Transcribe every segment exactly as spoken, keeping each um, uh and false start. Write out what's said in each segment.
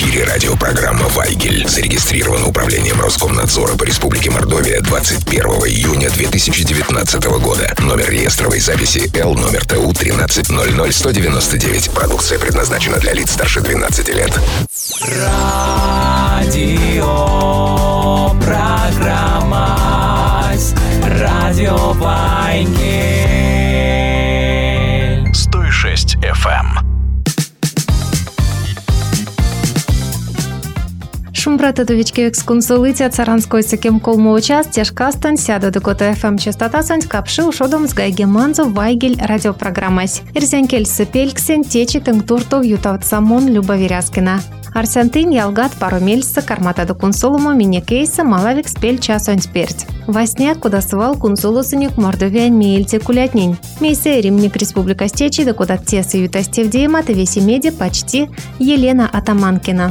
эфире радиопрограмма «Вайгель». Зарегистрирована управлением Роскомнадзора по Республике Мордовия двадцать первого июня две тысячи девятнадцатого года. Номер реестровой записи Л, номер Т У тринадцать ноль ноль сто девяносто девять. Продукция предназначена для лиц старше двенадцати лет. Радио программа Радио Вайгель сто шесть эф эм. Шумбрататовички эксконсулыця Царанской сыкем колму час тяжкастан сяду докота эф эм частота сонь капши ушодом с гайгеманзу Вайгель радиопрограммась. Ирзянкель сыпельксен течи тыңтуртов ютавт самон Люба Веряскина. Арсентин ялгат пару мельса карматаду кунсулуму мини-кейса малавик спель часонь сперть. Во сне кудасывал кунсулусыник Мордовиан мейльте кулятнень. Мейсе римник республика стечи докуда тесы ютастев деймат и веси меди почти Елена Атаманкина.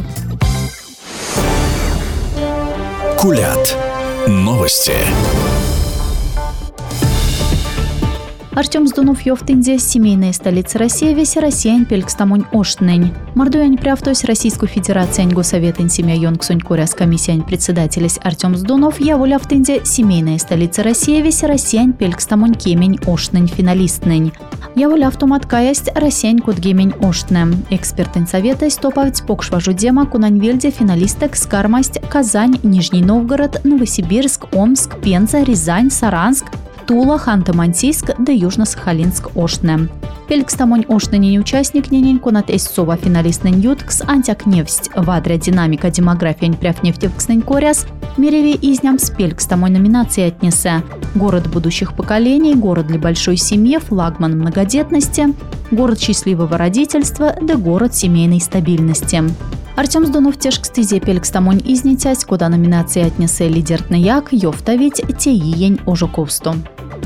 Кулят. Новости. Артем Сдунов Йовтынде, семейная столица России, весь Россиян пелькстамонь оштнень. Мордуянь прявтось Российскую Федерацию Госсовета семья Йонгсунь Куряс комиссиян председателес Артем Сдунов, я воля в Тынде, семейная столица России, весь Россиян пелькстамонь кемень оштнень финалистнень. Я воля автоматкаясть Россиян кудгемень оштнем. Экспертен совета стоповать покшважу дема кунанвельде финалисток скармасть Казань, Нижний Новгород, Новосибирск, Омск, Пенза, Рязань, Саранск, Тула, Ханты-Мансийск да Южно-Сахалинск-Ошне. Пелькстамонь ошнени участник ненень кунат эссова финалистнень юткс антякневсть вадря динамика демография пряфнефтевкснень коряс мереви изням с пелькстамонь номинации отнесе. Город будущих поколений, город для большой семьи, флагман многодетности, город счастливого родительства да город семейной стабильности. Артем Сдунов теж к стезе пелькстамонь изнетясь, куда номинации отнесе лидертный як, ёвтавить те иень ожуковсту.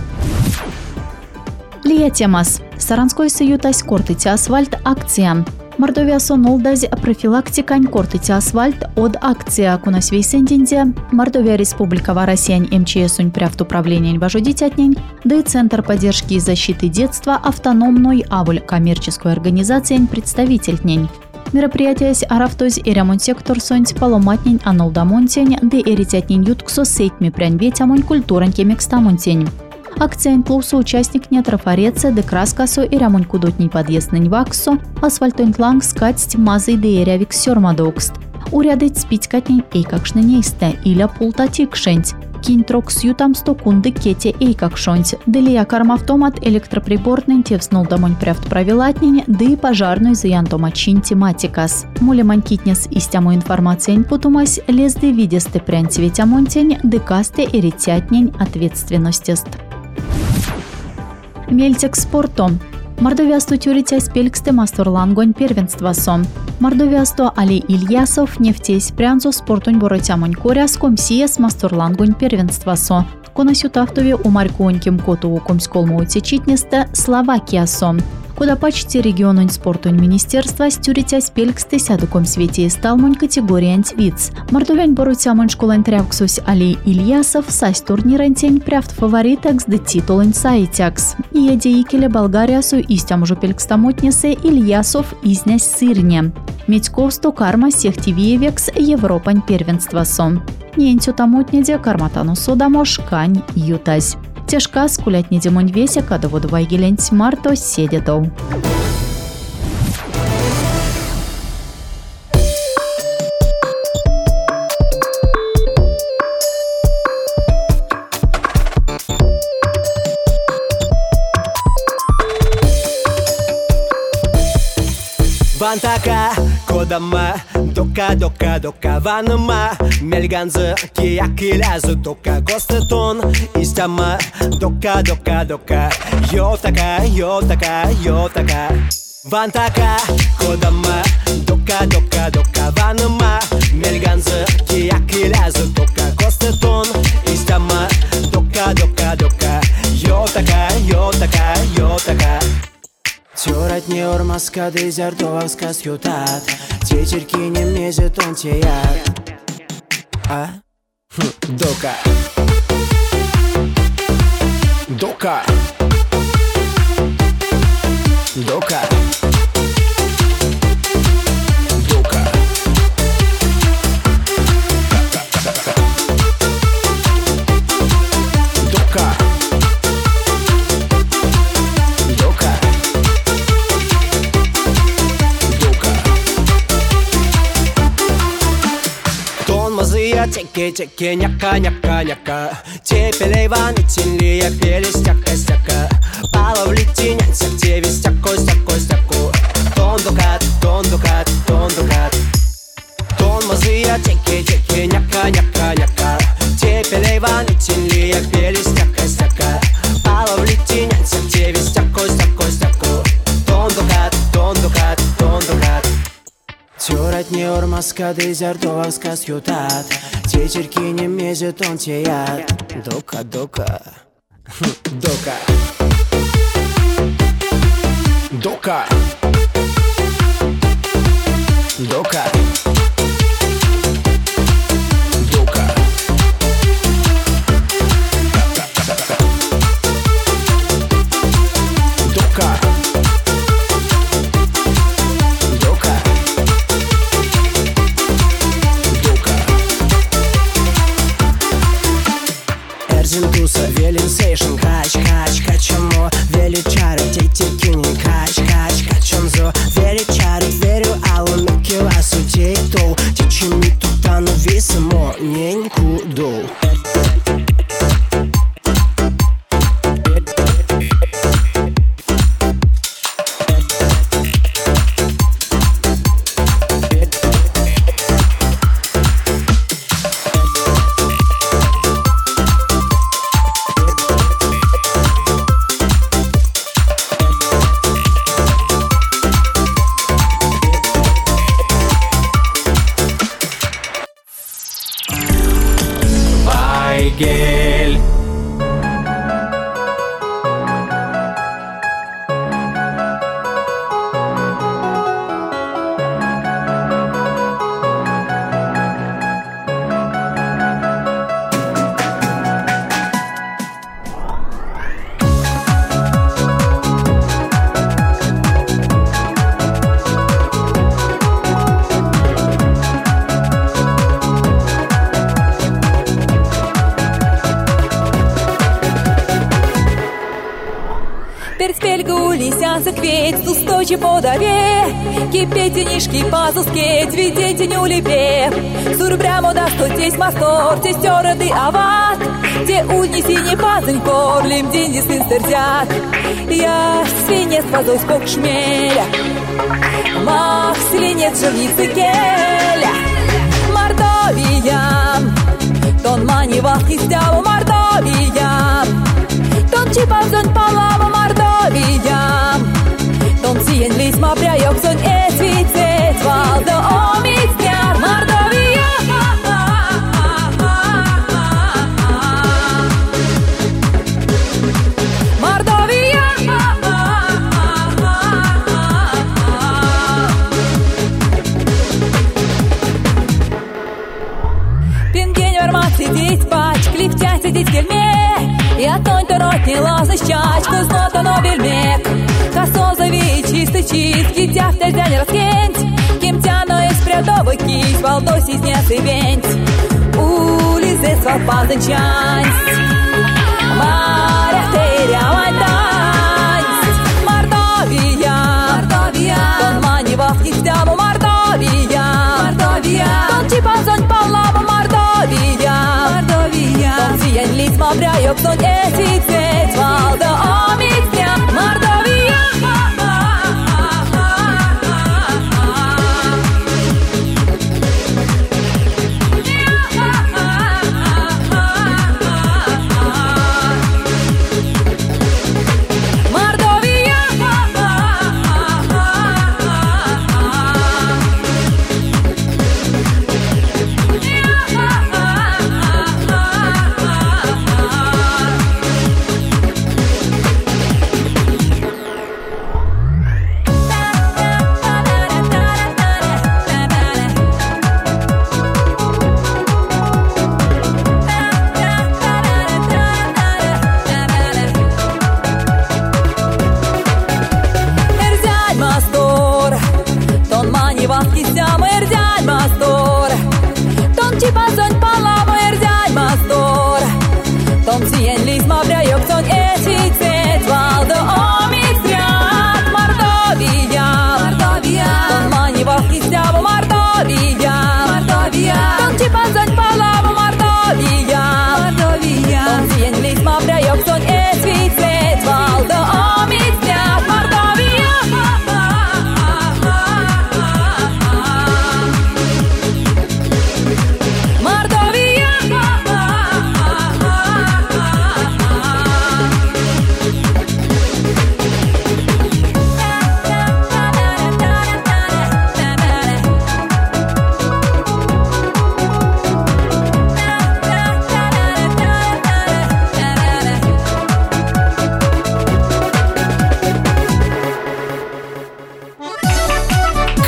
Лия темас. Саранской соютась кортите асфальт акция. Мордовия сонолдаз профилактикань кортите асфальт от акция кунасвей сендинде. Мордовия республикова Россиян МЧСунь пряфт управления вожудитятнень, да и Центр поддержки и защиты детства автономной авуль коммерческую организацию представительнень. Мероприятие с арафтоз и ремонт сектор сонь поломатнень анолдамонтень, да и эритятнень ютксо сейтми прянь ветямонь культураньке мекстамонтень. Акция плюсу участник не трафареце, де краскасо и ремонт кудотней подъезднень ваксо, асфальтонтланг скатсть мазы де эрявик сёрмадокст. Урядыть спить катнень эйкакшны нейсте, иля пултатик шенть. Кинтрокс ютам сто кунды кете эйкак шонть. Делия кармавтомат электроприборный тевснул домонь пряфт правилатнень, да и пожарной заянтомачин тематикас. Моле манкитнес истяму информациень потумась лезды видесты прянь цветямонтень, декасте эритятнень ответственностест. Мельтек спортом. Мордовиасто тюритясь пельксте масторлангонь первенства сом. Мордовиасто Али Ильясов нефтесь прянзо спортонь боротямонь коряс комсиес масторлангонь первенства со. Конасют автове умарьконьким коту комсколму утечитнесте Словакия сом. Куда почти региононь спортонь министерства стюритясь пельксте сядуком свете сталмонь категория антвиц. Мордовянь боротямонь школань трявксусь Али Ильясов сась турнирантень пряфт фаворитекс де титулонь саитякс. И еде икеле Болгариасу истям уже пелькстамотнесе Ильясов изнясь сырне. Медьковсто карма сехтивиевекс Европань первенства сом. Ненцю тамотнеде карматану содамош кань ютась. Тяжка скулять не демонь веся, когда воду вайгеленть марто седетов. Вантака, кодама, дока, дока, дока, ванма, мельганзы, киякилязы, дока, гостетон, истяма, дока, дока, дока, йотака, йотака, йотака. Вантака, кодама, дока, дока, дока, ванма, мельганзы, киякилязы, дока, гостетон, истяма, дока, дока, дока, йотака, йотака, йотака. Тёрать не ормаска, дезертовска сютат. Течерки не мезет он теят. А? Хм, дока. Дока. Дока. Дока. чеки, чеки, няка, няка, няка. Тепелей ванитин лия пели стяка, стяка. Палавлити нянся, теви стяко, стяко, стяко. Тон докат, тон докат, тон докат. Тон мазыя, чеки, чеки, няка, няка, няка. Тепелей ванитин лия пели стяка, стяка. Палавлити нянся, теви стяко, стяко, стяко. Тон докат, тон докат, тон докат. Тюрат не ормаска, дезертовак сказ ютат. Течерки не мезет, он теят. Дока, дока, дока. Дока. Дока. Дока. Дока. Дока. Эрзинтуса, велин сейшн, кач, кач, качамо. Вели чары, тейти не кач, кач, качанзо. Вели чары, верю, алу, мики васу, тейто. Тичими тутану висимо, неньку дол. Вайгель. Закветь, стучи по дове, кипеть нишки пазускеть, видеть не улепе. Сурбрямо да стотесь мастор, те стерады ават, те унеси не пазынь корлим, деньги сын стерзят. Я свинец водой скок шмеля, мах свинец жирницы келя. Мордовия, тон мани вахни стяву Мордовия, тон чипазонь палаву Мордовия. Тон сиен лис ма пряёк сон эсвицет валда омицняр Мордовия. Мордовия. Пингень вармат сидеть пач, клифтя сидеть кельме. И отонь-то рот не лазать чачку, знота но бельмек. Косозові чисти чистки, тяфтя зя не раскенть. Ким тяно из прядовой кись, волдоси снесы венть. Улизе свал пазычансть, моря теря вантансть. Мордовия, Мордовия, тон мани вахни стяву Мордовия. Мордовия, тон чипазонь палаву Мордовия. Мордовия, тон сиен лис ма пряёк сон эсвицет валда омицня Мордовия.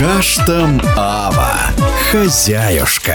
Каштам Ава. Хозяюшка.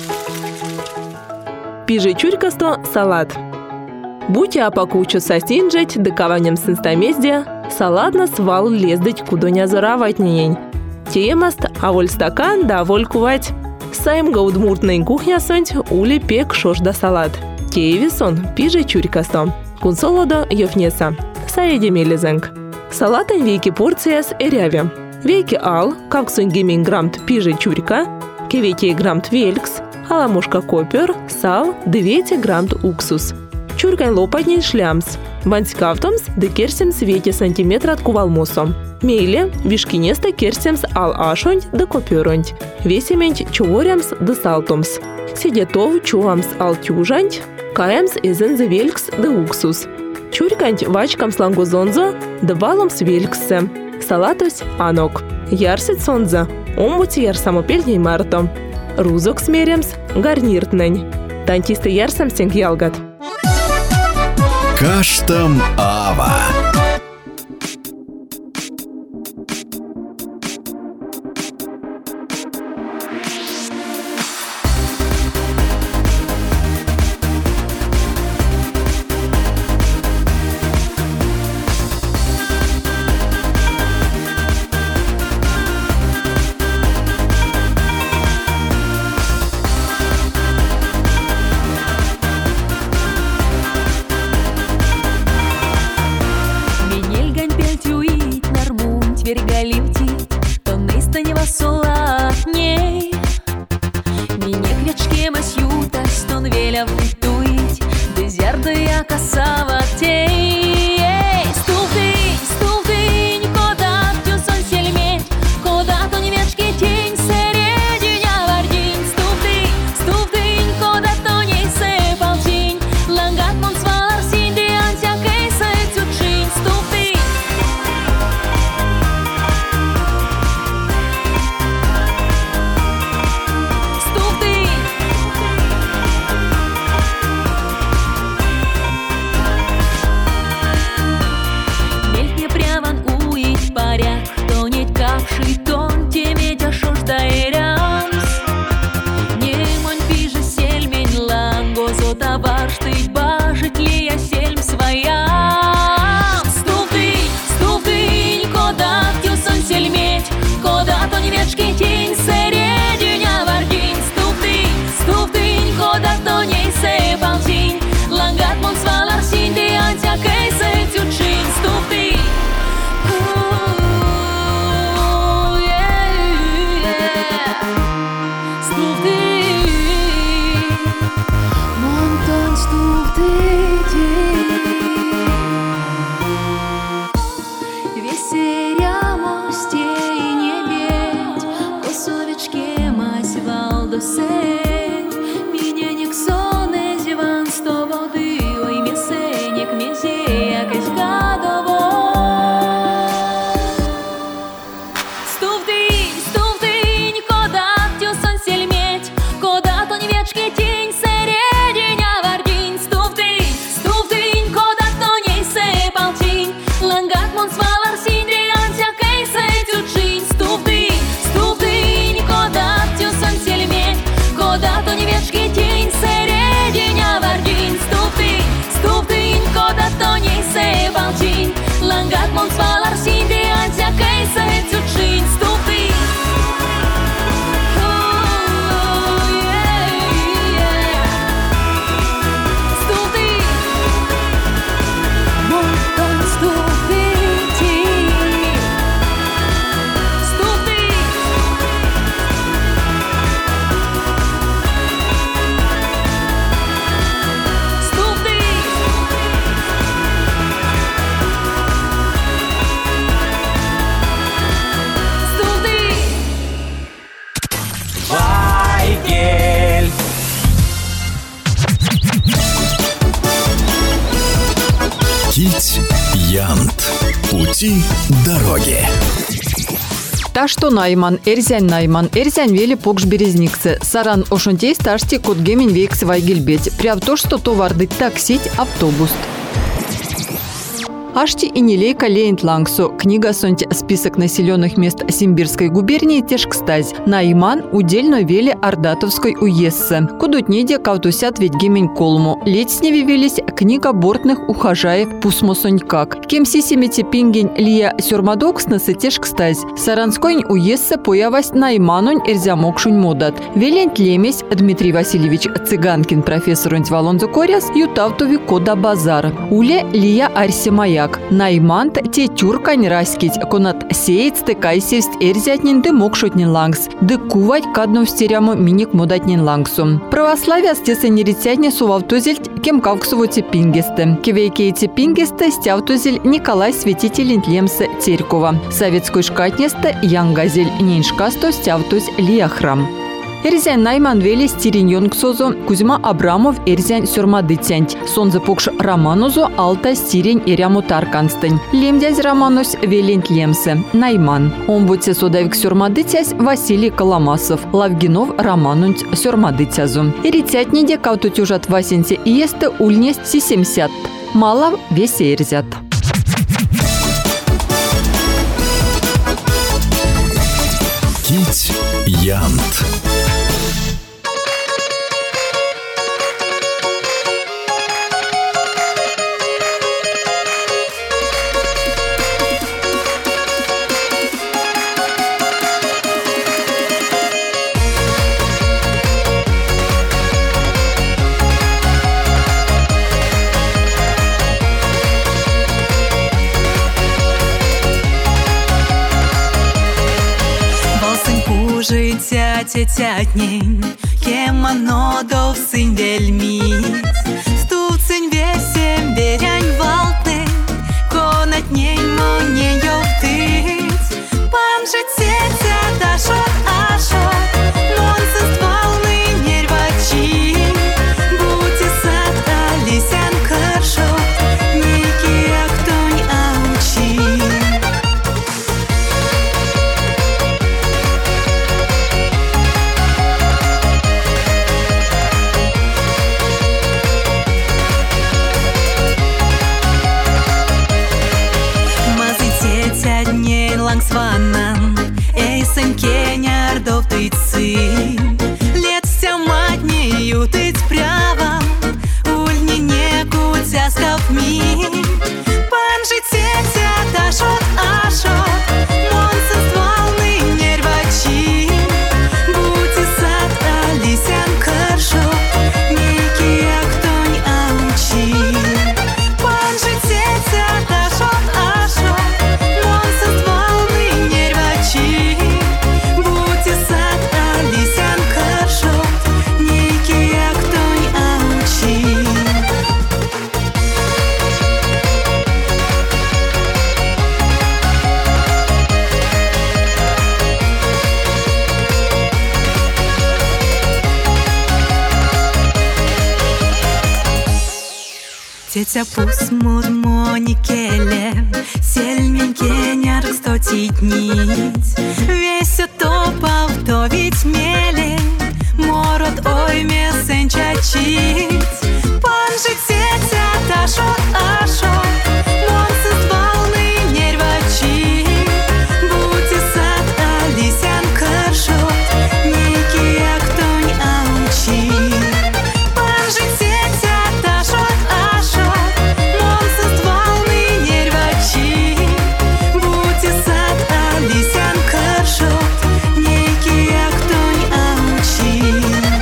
Пиже чурькасто салат. Будьте апакучу сосинжить, дыкаванем синстамезде, салатна свал лездыть кудоня зараватнень. Темаст, а воль стакан да воль кувать. Сайм гаудмуртный кухня сонть, ули пек шош да салат. Теевисон, пиже чурькасто. Кунсолодо йофнеса. Саеде мелезенг. Салатен вейки порцияс эряве. Вейки ал, как сунгимин грамт пиже чурька, кевейки грамт велькс, аламушка копер, сал, двести грамм уксус. Чуркань лопатней шлямс. Ванскавтомс де керсимс вейти сантиметр от кувалмосом. Мейле вишкинеста керсимс ал ашонь де коперонь. Весемень чуворямс де салтомс. Сидетов чуамс ал тюжанть, каемс изен зе велькс де уксус. Чуркань вачкам слангозонзо де валомс вельксе. Салатус анок. Ярсит сонза. Омбути ярсамопельней марто. Рузок смеремс гарниртнень. Тантисты ярсам сенг ялгат. Каштам Ава. Кить Янт. Пути дороги. Та что найман, эрзянь найман, эрзянь вели покш березниксы. Саран ошонтей сташти кот гемень вейксы вайгельбеть. Пряв то, что товарды таксить автобус. Ашти и нелейка леент лангсо. Книга сонть список населенных мест Симбирской губернии тешкстазь. Найман удельно вели Ардатовской уезце. Кудутнеде кавтусят ведь гемень колму. Ледь с ней велись книга бортных ухажаев пусмосонькак. Кем сисимете пингень лия сюрмадокснасы тешкстазь. Саранской уезце появась Найманонь эрзямокшунь модат. Велент лемесь Дмитрий Васильевич Цыганкин профессор Валонзо Коряс ютавтови кода базар. Уле лия арси маяк. Наймант те тюркань раскить, конат сеять стыкай сесть эрзятнин де мокшотнин лангс, де кувать кадну стеряму миник модатнин лангсу. Православие стеса неритятне сувавтозельт кем кавксово тепингесте. Кевейке тепингесте стявтозель Николай Святитель Лемса Терькова. Советской шкатнесте Янгазель Ниншкасто стявтоз Лиахрам. Эрзянь Найман вели стириньон ксозо Кузьма Абрамов эрзянь сюрмадытянь. Сонзе покш Романозу алта стирень эряму тарканстань. Лемдязь Романос велент лемсе. Найман. Омбудсе содавик сюрмадытясь Василий Коломасов. Лавгинов Романунть сюрмадытязу. Эритятниде каутутюжат Васенте иесте ульнест сисемсят. Малав весе эрзят. Кить Янт. Життя тетятнень, кем оно довсень вельміць. Стуцень весем берянь валтний, конатнень моне йовтиць. Пан же тетя дашот ашот, нонсенс валный нервачи. Будьте сад алисян кыршот, ники актонь аучи. Лангсванан, эйсен кеняр довтыцы. Лется матнею тыць прява, ульни не кутяскав ми. Пан же тетя дашот ашот, нонсенс валный нервачи. Будьте сад алисян кыршот, ники актонь аучи. Пан же тетя дашот ашот, тетя пусмур моникеле, сельмень кеняр стоти днить. Весь топав, то ведь меле, мород ой месен чачить. Пан же тетя дашот ашот, нонсенс валный нервачи. Будьте сад алисян кыршот, ники актонь аучи. Пан же тетя дашот ашот, нонсенс валный нервачи. Будьте сад алисян кыршот, ники актонь аучи.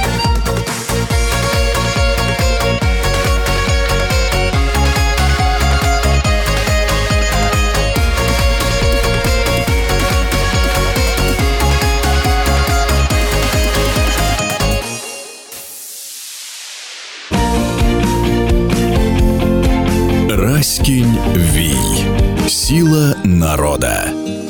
Раськинь Вий. Сила народа.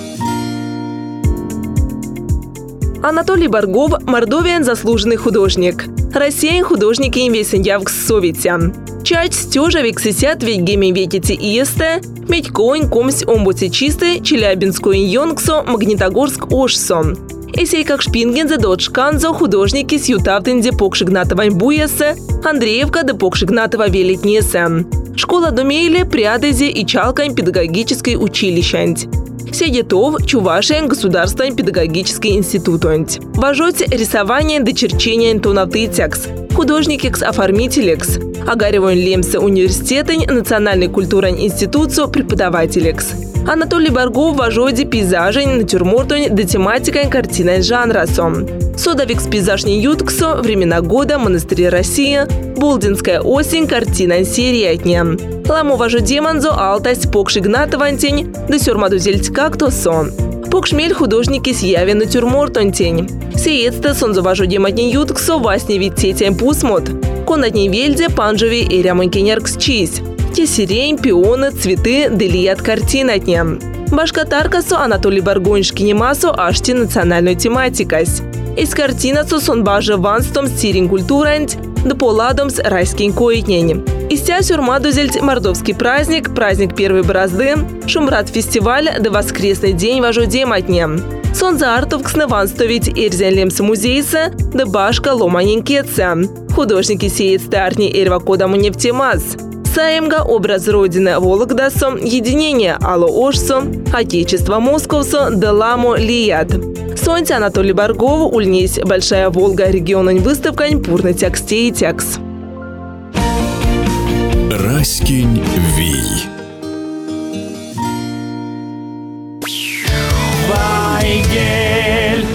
Анатолий Баргов – мордовиан заслуженный художник. Россиян художники им весен явкс советян. Чать стёжа вексисят ведь геми ветите иесте, медь коин комсь омбуце чисты, Челябинскую йонксо, Магнитогорск ошсо. Эсей как шпингензе дочканзо художники с ютавтензе покшигнатовань буясе, Андреевка да покшигнатова велетнесе. Школа Домейле, Прядезе и Чалкань педагогической училищант. Седетов, Чувашин государственный педагогический институт. Важоте рисование до черчения тонавты текст. Художник-экс-оформитель-экс. Агаревой Лемсе университетень, национальной культурной институцию преподаватель-экс. Анатолий Баргов вожоде пейзажень, натюрмортонь, до тематикой картиной жанрасом. Содовикс пейзажный ютксо, времена года, монастыри России, Болдинская осень, картина серия дня. Ламу вожоде манзо алтасть покш Игнатовантень, до сюрмаду зельть как-то сон. Покшмель художники съяви натюрмортонтень. Сеецта сонзо вожоде матни ютксо, васни вид тетям пусмот. Конатней вельде панжови и рямонькенеркс чись. Тесерень, пионы, цветы, делият картин от дня. Башкатаркасу Анатолий Баргонш кинемасу ашти национальную тематикась. Из картинацу сонбажа ванстом стирин культурант, да поладом с райским коитнень. Из тя сюрмадузельть мордовский праздник, праздник первой борозды, шумрат фестиваль, да воскресный день вожодем от дня. Сон за артовкс на ванстовить эрзен лемс музейса, да башка ломаненькеца. Художники сеет старни эрва кодаму нефтемаз. Саемга образ родины Вологдасо, единение Ало Ошсо, Отечество Московсо, Деламо Лият. Сонте Анатолий Баргов, ульнись Большая Волга, регионань выставкань, пурный текстей и текст. Раскинь Вий. Вайгель.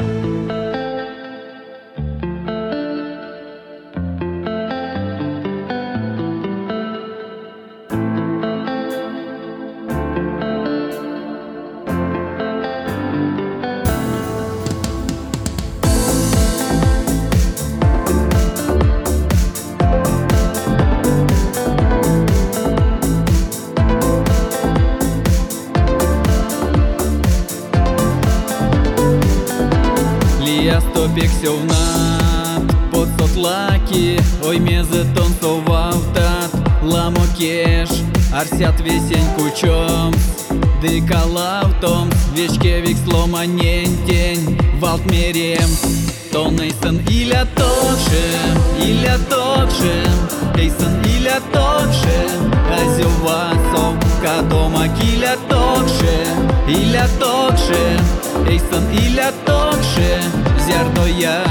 Пексевнат под сотлаки, ой мезе тонцовавтат, ламокеш, арсят весень кучом, дыкалавтом, вечкевик сломанентень, валтмерем, тонейсон иля токшем, иля токшем, эйсон иля токшем, азювасом, кадома киля токшем, иля токшем, эйсон иля токшем, зярдояк.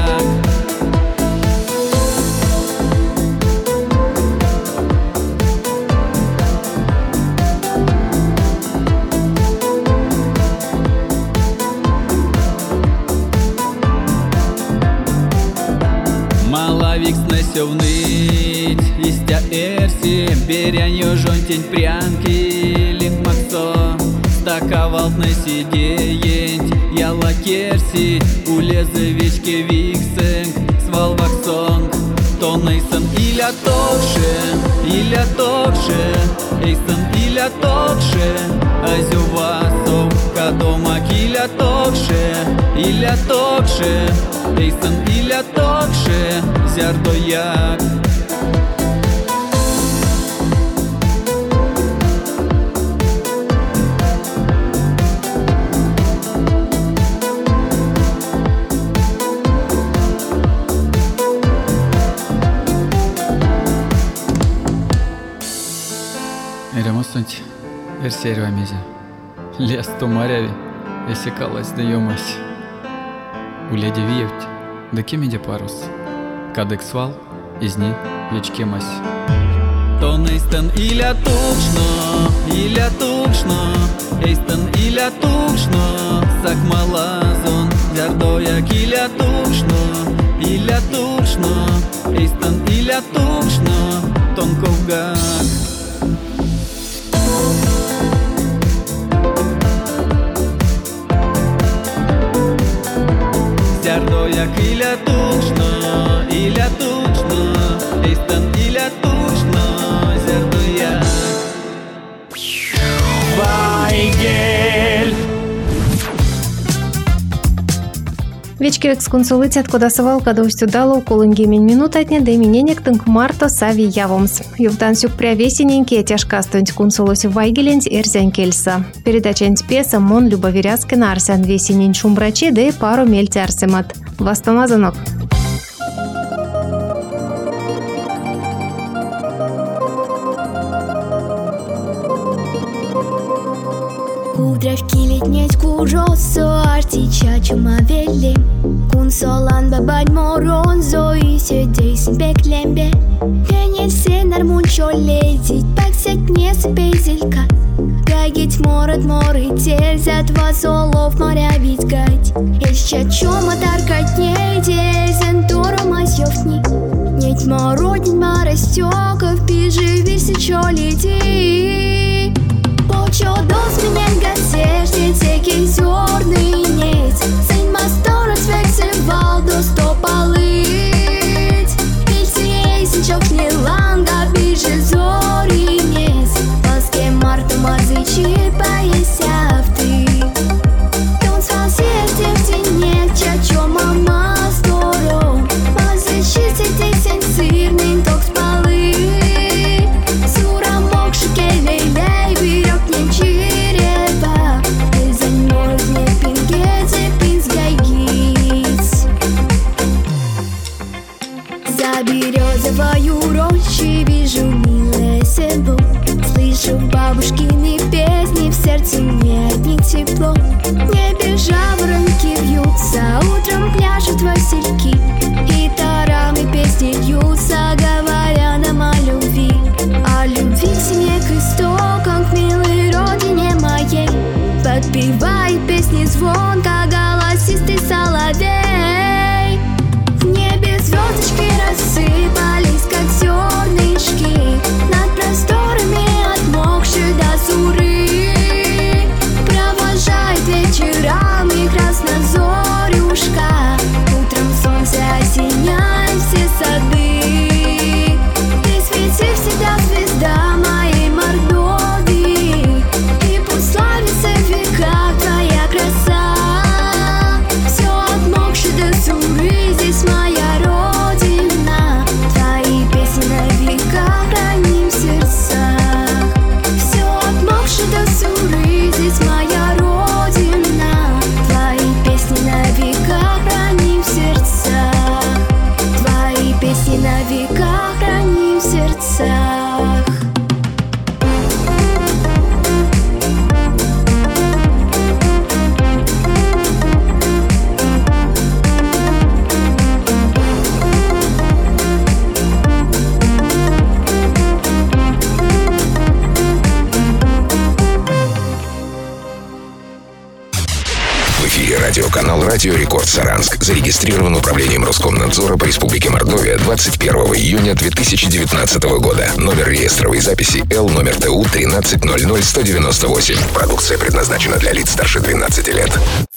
Малавик снесевныть, истя эрси, берянь жонтень прянки, лингмаксо, стаковалт на сидеенть, яла керсить, улезе вечке виксенг, свалваксонг, тонейсон иля токше, иля токше, эйсон иля токше, азювасов, кадома киля токше, иля токше, эйсон иля токше, зярдояк. Эремостонти, версерю амезе, лес тумаряви, есекалась да емась. Уледи виевть, да кемеде парус, кадек свал, из них вечке мась. Тонейстен иля тукшно, иля тукшно, эйстен иля тукшно, сакмалазон, зярдояк иля тукшно, иля тукшно, эйстен иля тукшно, тонковгак. Зярдояк иля тукшно, иля тукшно, эйстен иля тукшно, зярдояк. Вайгель. Вечки эксконсулитет кодасывал кадоустю дало колынги мен минутатне да имененек тынк марто сави явомс. Ювтансюк прявесененьке тяжкастонть консулоси Вайгеленць эрзянь кельса. Передачанць песа мон любовиряскина арсян весенень шумбрачи да и пару мельти арсемат. Вастомазанок. Древки летнеть куросо, артича чумавели. Кун солан бабать моронзо и сидейс беклембе. Генет все нормунчо летить, паксять не спейзелька. Гагить морот моры тельзят вас олов моря ведь гать. Еще чома таркать не дельзен туру масьёвтни. Неть мородин маростёков, пижи виси чо лети. Почо дос меня газешни, теки зёрный нет. Сень масторот вексевал до сто полыть. Ильтией сенчок не ланга, пижи зори нет. Паске марта мазычи поесяв ты. Тон спасет девти нет, чачо мама здоров. Мазычи сидей сень сырный, ток спалы. Сура мокши келей-лей, берёг не черепа. Ты за морок не пингете, пизгайгиц. За березовою рощей вижу милое село. Слышу бабушкины песни, в сердце мне одни тепло. В небе жаворонки вьются, утром пляшут васильки. Гитарами песни льются, говоря нам о любви. О любви к семье, к истокам, к милой родине моей. Подпевает песни звонко голосистый соловей. В небе звездочки рассыпались, как зернышки. Над просторами отмокшие до суры. Провожает вечерами краснозорюшка. Утром солнце осеняет все сады. Ты свети всегда, звезда моей Мордовии. И пусть славится в веках твоя краса. Все отмокшее до суры, здесь моя родина. Твои песни на века храним в сердцах. Все отмокшее до суры, здесь моя родина. Твои песни на века храним в сердцах. Твои песни на века храним в сердцах. В эфире радиоканал «Радио Рекорд Саранск». Зарегистрирован управлением Роскомнадзора по Республике Мордовия двадцать первого июня две тысячи девятнадцатого года. Номер реестровой записи Л, номер ТУ тринадцать ноль ноль сто девяносто восемь. Продукция предназначена для лиц старше двенадцати лет.